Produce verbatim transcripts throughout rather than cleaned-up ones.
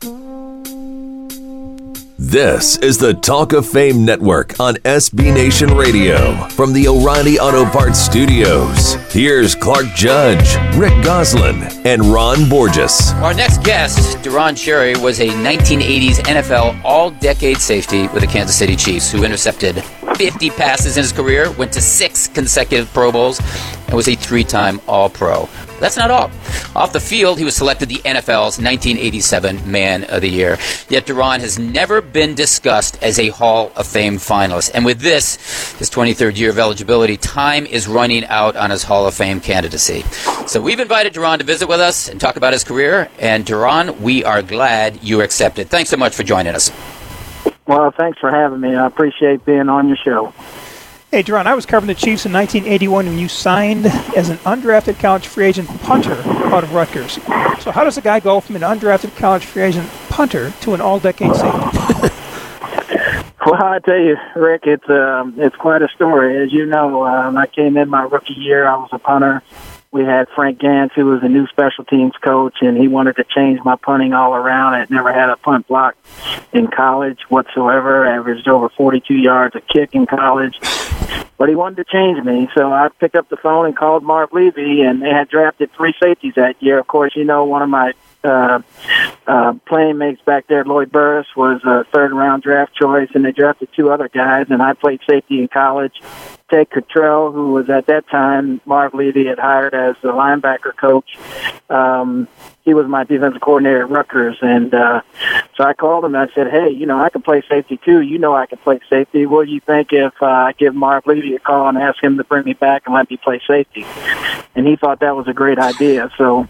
This is the Talk of Fame Network on S B Nation Radio from the O'Reilly Auto Parts Studios. Here's Clark Judge, Rick Goslin, and Ron Borges. Our next guest, Deron Cherry, was a nineteen eighties N F L all-decade safety with the Kansas City Chiefs who intercepted fifty passes in his career, went to six consecutive Pro Bowls, and was a three-time All-Pro. That's not all. Off the field, he was selected the N F L's nineteen eighty-seven Man of the Year. Yet Deron has never been discussed as a Hall of Fame finalist. And with this, his twenty-third year of eligibility, time is running out on his Hall of Fame candidacy. So we've invited Deron to visit with us and talk about his career. And Deron, we are glad you accepted. Thanks so much for joining us. Well, thanks for having me. I appreciate being on your show. Hey, Deron, I was covering the Chiefs in nineteen eighty-one when you signed as an undrafted college free agent punter out of Rutgers. So how does a guy go from an undrafted college free agent punter to an all-decade safety? Well, I tell you, Rick, it's um, it's quite a story. As you know, um, I came in my rookie year. I was a punter. We had Frank Gantz, who was a new special teams coach, and he wanted to change my punting all around. I had never had a punt block in college whatsoever. I averaged over forty-two yards a kick in college. But he wanted to change me, so I picked up the phone and called Marv Levy, and they had drafted three safeties that year. Of course, you know, one of my uh, uh, playing mates back there, Lloyd Burris, was a third-round draft choice, and they drafted two other guys, and I played safety in college. Ted Cottrell, who was at that time Marv Levy had hired as the linebacker coach, um, he was my defensive coordinator at Rutgers, and uh, so I called him and I said, hey, you know, I can play safety too. You know I can play safety. What do you think if uh, I give Marv Levy a call and ask him to bring me back and let me play safety? And he thought that was a great idea. So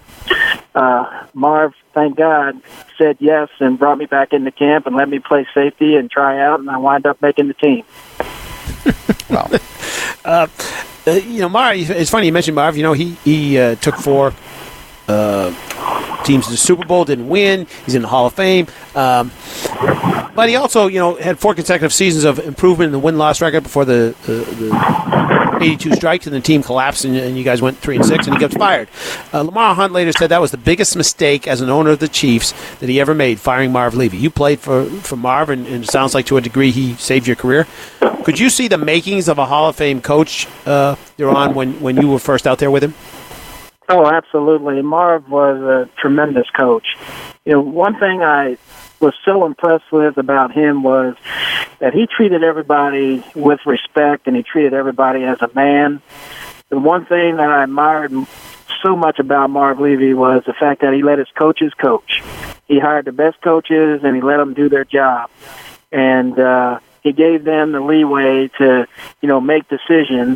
uh, Marv, thank God, said yes and brought me back into camp and let me play safety and try out, and I wound up making the team. Wow. Uh, uh, you know, Marv, it's funny you mentioned Marv. You know, he, he uh, took four uh, teams to the Super Bowl, didn't win. He's in the Hall of Fame. Um, but he also, you know, had four consecutive seasons of improvement in the win-loss record before the, the, the eighty-two strikes, and the team collapsed, and, and you guys went three and six, and he got fired. Uh, Lamar Hunt later said that was the biggest mistake as an owner of the Chiefs that he ever made, firing Marv Levy. You played for, for Marv, and, and it sounds like to a degree he saved your career. Could you see the makings of a Hall of Fame coach, uh, Deron, when, when you were first out there with him? Oh, absolutely. Marv was a tremendous coach. You know, one thing I was so impressed with about him was that he treated everybody with respect, and he treated everybody as a man. The one thing that I admired so much about Marv Levy was the fact that he let his coaches coach. He hired the best coaches, and he let them do their job. And uh, he gave them the leeway to, you know, make decisions.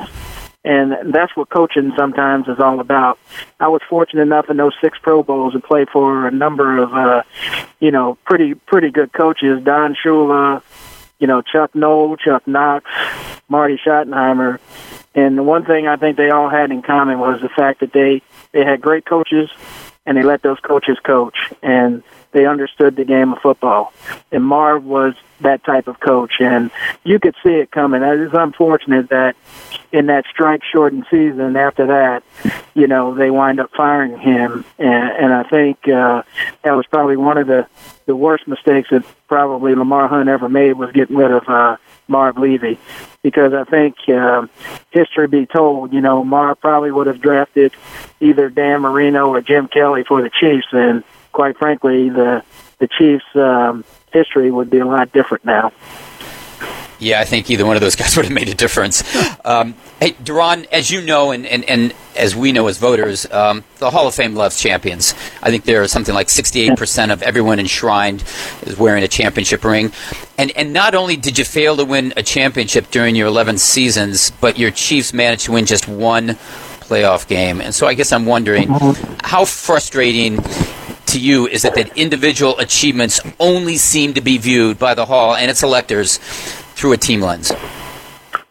And that's what coaching sometimes is all about. I was fortunate enough in those six Pro Bowls to play for a number of, uh, you know, pretty pretty good coaches. Don Shula, you know, Chuck Noll, Chuck Knox, Marty Schottenheimer. And the one thing I think they all had in common was the fact that they, they had great coaches, and they let those coaches coach. And they understood the game of football. And Marv was that type of coach, and you could see it coming. It is unfortunate that in that strike-shortened season after that, you know, they wind up firing him. And, and I think uh, that was probably one of the, the worst mistakes that probably Lamar Hunt ever made, was getting rid of uh, Marv Levy. Because I think uh, history be told, you know, Marv probably would have drafted either Dan Marino or Jim Kelly for the Chiefs, and quite frankly, the the Chiefs' um, history would be a lot different now. Yeah, I think either one of those guys would have made a difference. Um, hey, Deron, as you know, and, and, and as we know as voters, um, the Hall of Fame loves champions. I think there is something like sixty-eight percent of everyone enshrined is wearing a championship ring. And and not only did you fail to win a championship during your eleven seasons, but your Chiefs managed to win just one playoff game. And so I guess I'm wondering, how frustrating to you is it that individual achievements only seem to be viewed by the Hall and its electors through a team lens?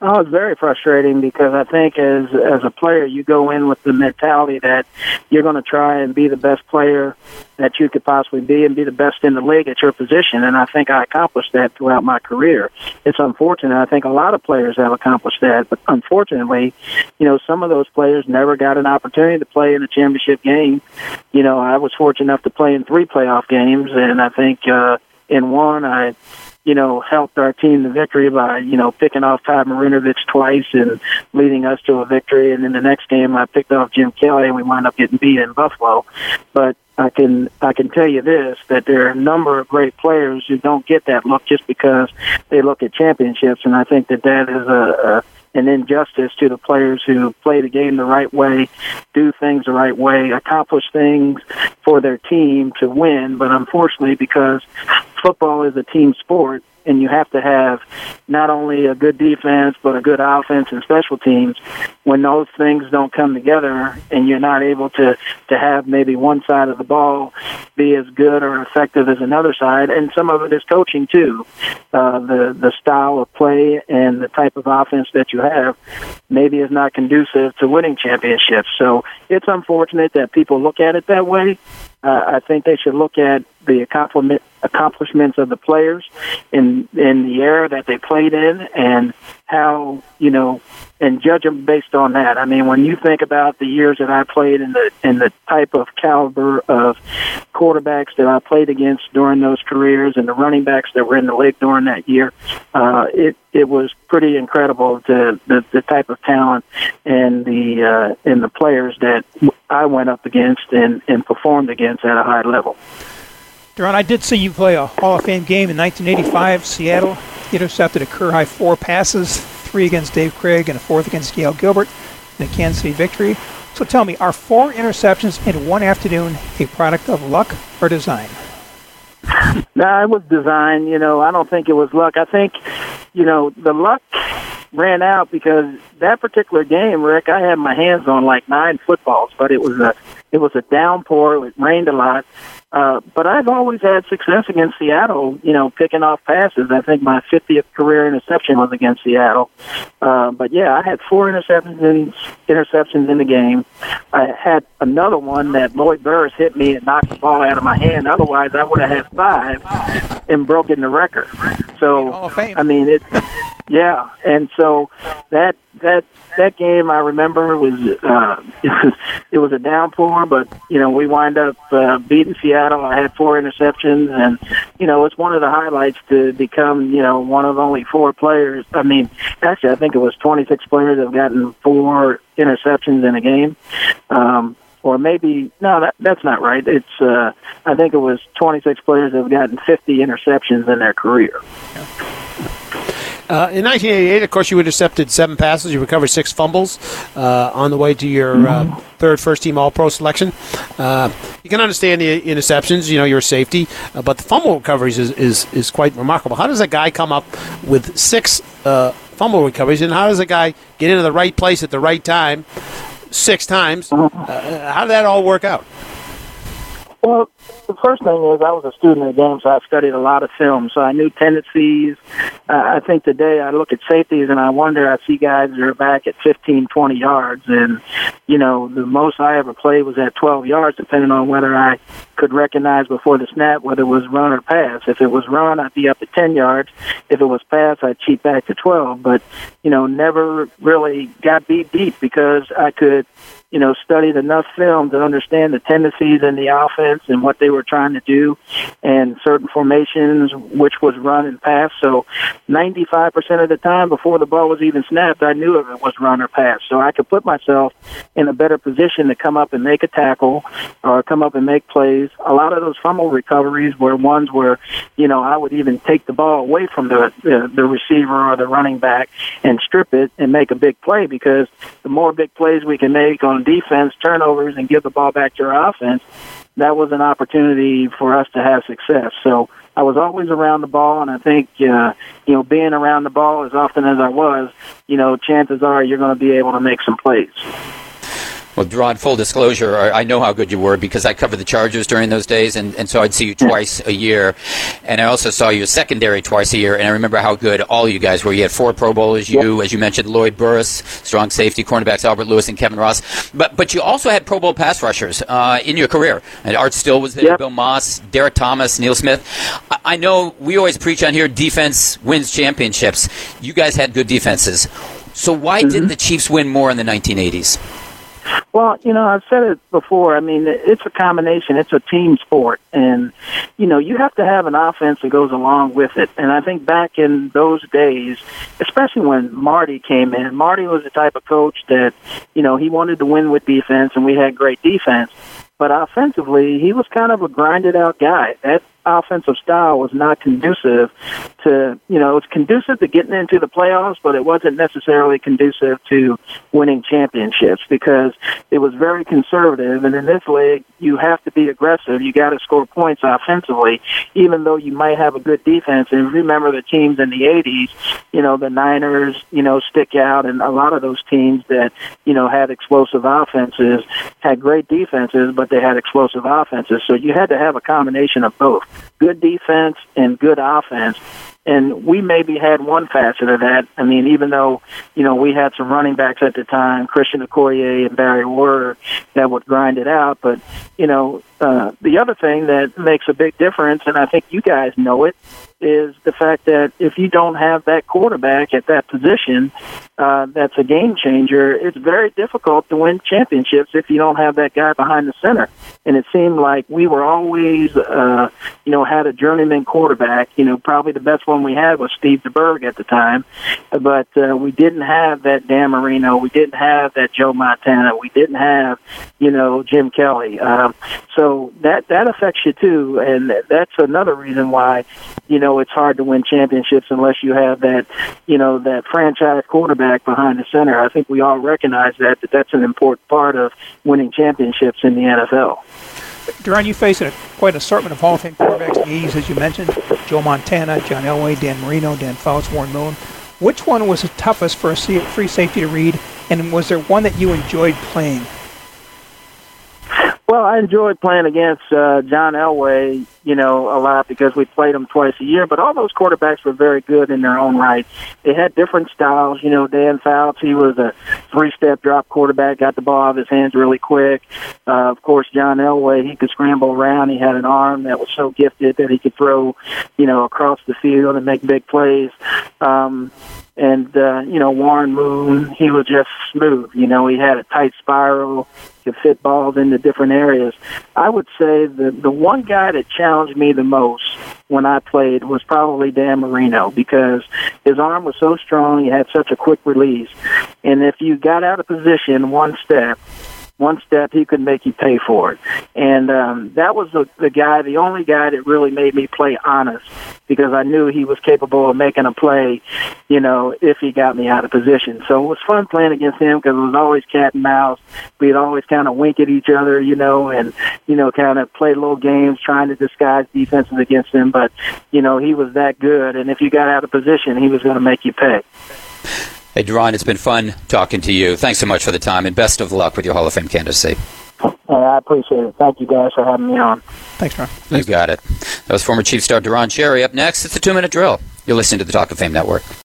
Oh, it's very frustrating because I think as as a player, you go in with the mentality that you're going to try and be the best player that you could possibly be and be the best in the league at your position. And I think I accomplished that throughout my career. It's unfortunate. I think a lot of players have accomplished that. But unfortunately, you know, some of those players never got an opportunity to play in a championship game. You know, I was fortunate enough to play in three playoff games, and I think uh, in one I you know, helped our team to victory by, you know, picking off Todd Marinovich twice and leading us to a victory. And in the next game, I picked off Jim Kelly, and we wound up getting beat in Buffalo. But I can I can tell you this, that there are a number of great players who don't get that look just because they look at championships. And I think that that is a, a an injustice to the players who play the game the right way, do things the right way, accomplish things for their team to win. But unfortunately, because football is a team sport, and you have to have not only a good defense, but a good offense and special teams, when those things don't come together and you're not able to, to have maybe one side of the ball be as good or effective as another side, and some of it is coaching too. Uh, the, the style of play and the type of offense that you have maybe is not conducive to winning championships. So it's unfortunate that people look at it that way. Uh, I think they should look at the accomplishment, accomplishments of the players in in the era that they played in, and how, you know, and judge them based on that. I mean, when you think about the years that I played and the and the type of caliber of quarterbacks that I played against during those careers, and the running backs that were in the league during that year, uh, it it was pretty incredible, to the the type of talent and the uh, and the players that I went up against and, and performed against at a high level. Duron, I did see you play a Hall of Fame game in nineteen eighty-five, Seattle. You intercepted a career-high four passes, three against Dave Krieg and a fourth against Gail Gilbert in a Kansas City victory. So tell me, are four interceptions in one afternoon a product of luck or design? No, it was design. You know, I don't think it was luck. I think, you know, the luck ran out because that particular game, Rick, I had my hands on like nine footballs, but it was a it was a downpour. It rained a lot. Uh, but I've always had success against Seattle, you know, picking off passes. I think my fiftieth career interception was against Seattle. Uh, but, yeah, I had four interceptions in, interceptions in the game. I had another one that Lloyd Burris hit me and knocked the ball out of my hand. Otherwise, I would have had five and broken the record. So, I mean, it, yeah. And so that that that game, I remember, was uh, it was it was a downpour, but you know, we wind up uh, beating Seattle. I had four interceptions, and you know, it's one of the highlights to become, you know, one of only four players. I mean, actually, I think it was twenty-six players that have gotten four interceptions in a game. Um, Or maybe, no, that, that's not right. It's, uh, I think it was twenty-six players that have gotten fifty interceptions in their career. Uh, in nineteen eighty-eight, of course, you intercepted seven passes. You recovered six fumbles uh, on the way to your mm-hmm. uh, third first-team All-Pro selection. Uh, you can understand the interceptions. You know, you're a safety. Uh, but the fumble recoveries is, is, is quite remarkable. How does a guy come up with six uh, fumble recoveries, and how does a guy get into the right place at the right time six times? Uh, how did that all work out? Well, the first thing is I was a student of the game, so I studied a lot of film, so I knew tendencies. Uh, I think today I look at safeties and I wonder, I see guys that are back at fifteen, twenty yards, and, you know, the most I ever played was at twelve yards, depending on whether I could recognize before the snap whether it was run or pass. If it was run, I'd be up at ten yards. If it was pass, I'd cheat back to twelve, but, you know, never really got beat deep because I could, you know, studied enough film to understand the tendencies in the offense and what they were trying to do, and certain formations, which was run and pass. So ninety-five percent of the time before the ball was even snapped, I knew if it was run or pass. So I could put myself in a better position to come up and make a tackle or come up and make plays. A lot of those fumble recoveries were ones where, you know, I would even take the ball away from the, the, the receiver or the running back and strip it and make a big play, because the more big plays we can make on defense, turnovers, and give the ball back to our offense, that was an opportunity for us to have success. So I was always around the ball, and I think, uh, you know, being around the ball as often as I was, you know, chances are you're going to be able to make some plays. Well, Duron, full disclosure, I I know how good you were because I covered the Chargers during those days, and, and so I'd see you twice a year. And I also saw you as secondary twice a year, and I remember how good all you guys were. You had four Pro Bowlers, you, as you mentioned, Lloyd Burris, strong safety, cornerbacks Albert Lewis and Kevin Ross. But but you also had Pro Bowl pass rushers uh, in your career. And Art Still was there, yep. Bill Moss, Derek Thomas, Neil Smith. I, I know we always preach on here, defense wins championships. You guys had good defenses. So why mm-hmm. didn't the Chiefs win more in the nineteen eighties? Well, you know, I've said it before. I mean, it's a combination. It's a team sport. And, you know, you have to have an offense that goes along with it. And I think back in those days, especially when Marty came in, Marty was the type of coach that, you know, he wanted to win with defense, and we had great defense. But offensively, he was kind of a grinded-out guy. That offensive style was not conducive to, you know, it was conducive to getting into the playoffs, but it wasn't necessarily conducive to winning championships because it was very conservative. And in this league, you have to be aggressive. You got to score points offensively, even though you might have a good defense. And remember the teams in the eighties, you know, the Niners, you know, stick out, and a lot of those teams that, you know, had explosive offenses had great defenses, but they had explosive offenses. So you had to have a combination of both. Good defense and good offense. And we maybe had one facet of that. I mean, even though, you know, we had some running backs at the time, Christian Okoye and Barry Ward, that would grind it out. But, you know, uh, the other thing that makes a big difference, and I think you guys know it, is the fact that if you don't have that quarterback at that position, uh, that's a game changer. It's very difficult to win championships if you don't have that guy behind the center. And it seemed like we were always, uh, you know, had a journeyman quarterback. You know, probably the best one we had was Steve DeBerg at the time. But uh, we didn't have that Dan Marino. We didn't have that Joe Montana. We didn't have, you know, Jim Kelly. Um, so that, that affects you too. And that's another reason why, you know, it's hard to win championships unless you have that, you know, that franchise quarterback behind the center. I think we all recognize that, that that's an important part of winning championships in the N F L. Duron, you faced a, quite an assortment of Hall of Fame quarterbacks in the eighties, as you mentioned. Joe Montana, John Elway, Dan Marino, Dan Fouts, Warren Moon. Which one was the toughest for a free safety to read, and was there one that you enjoyed playing? Well, I enjoyed playing against uh, John Elway, you know, a lot because we played him twice a year. But all those quarterbacks were very good in their own right. They had different styles. You know, Dan Fouts, he was a three-step drop quarterback, got the ball out of his hands really quick. Uh, of course, John Elway, he could scramble around. He had an arm that was so gifted that he could throw, you know, across the field and make big plays. Um, and, uh, you know, Warren Moon, he was just smooth. You know, he had a tight spiral, could fit balls into different areas. I would say the the one guy that challenged me the most when I played was probably Dan Marino because his arm was so strong, he had such a quick release. And if you got out of position one step, one step, he could make you pay for it. And um, that was the, the guy, the only guy that really made me play honest because I knew he was capable of making a play, you know, if he got me out of position. So it was fun playing against him because it was always cat and mouse. We'd always kind of wink at each other, you know, and, you know, kind of play little games trying to disguise defenses against him. But, you know, he was that good. And if you got out of position, he was going to make you pay. Hey, Duron, it's been fun talking to you. Thanks so much for the time, and best of luck with your Hall of Fame candidacy. Uh, I appreciate it. Thank you guys for having me on. Thanks, Duron. You got it. That was former Chief star Duron Cherry. Up next, it's a two-minute drill. You're listening to the Talk of Fame Network.